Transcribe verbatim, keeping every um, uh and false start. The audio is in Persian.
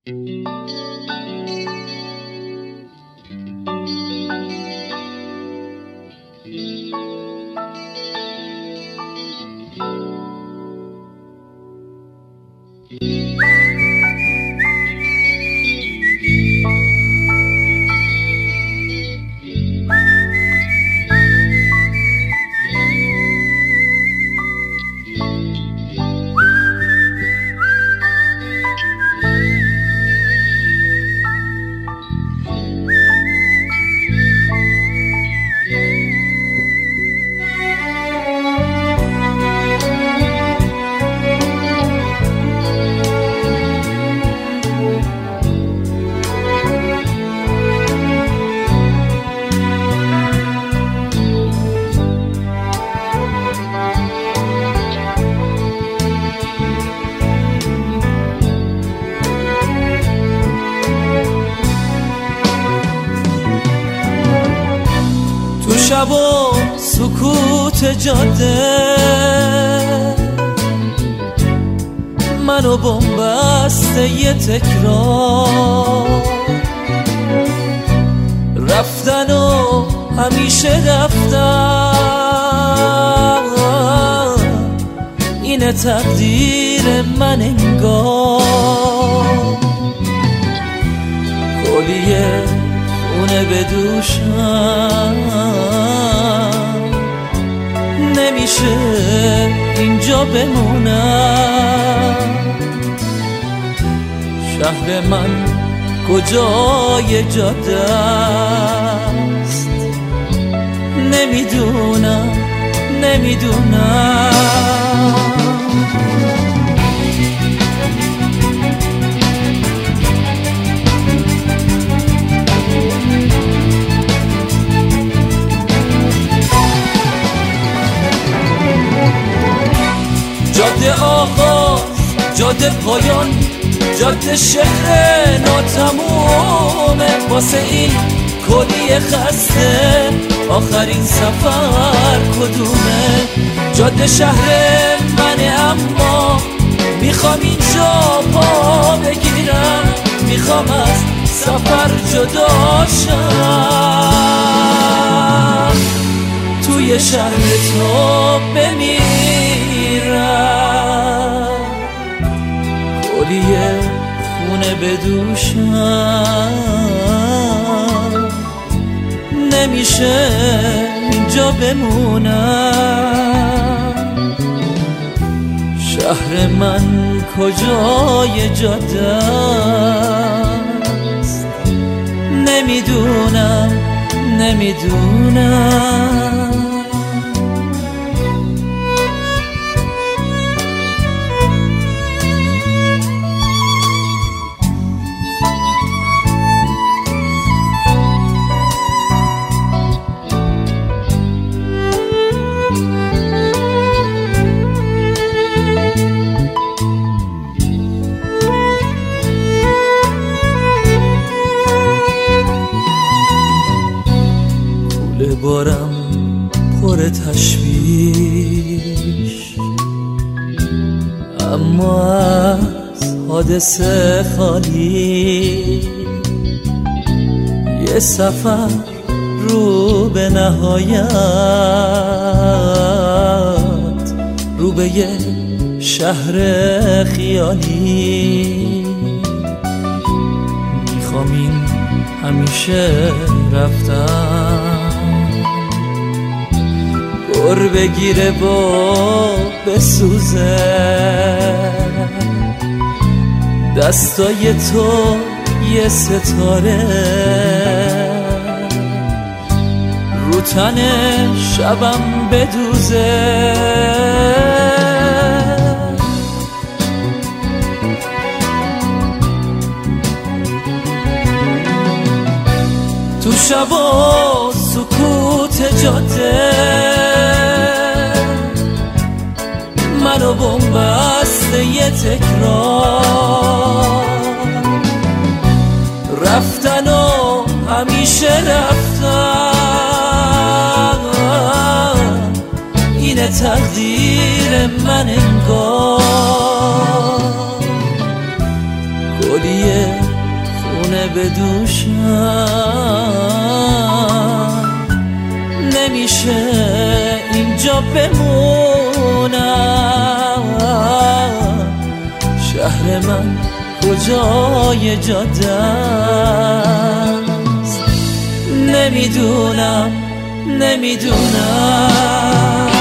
شب و سکوت جاده منو بنبسته یه تکرار رفتن و همیشه رفتن اینه تقدیر من انگار کلیه خونه به دوشم نمیشه اینجا بمونم شهر من کجای جاده است نمیدونم نمیدونم جاده آغاز جاده پایان جاده شهر ناتمومه واسه این کلی خسته آخرین سفر کدومه جاده شهر منه اما میخوام اینجا پا بگیرم میخوام از سفر جدا شم توی شهر تو بمیرم کلیه خونه بدوشم نمیشه اینجا بمونم شهر من کجای جاده است نمیدونم نمیدونم بارم پر تشویش اما از حادثه خالی یه سفر رو به نهایت رو به یه شهر خیالی میخوام این همیشه رفتم گر بگیره با بسوزه دستای تو یه ستاره رو تن شبم بدوزه تو شبا سکوت جاده منو بنبسته یه تکرار رفتن و همیشه رفتن اینه تقدیر من انگار کلیه به دوشم نمیشه اینجا بمونم. شهر من کجای جاده است نمیدونم نمیدونم.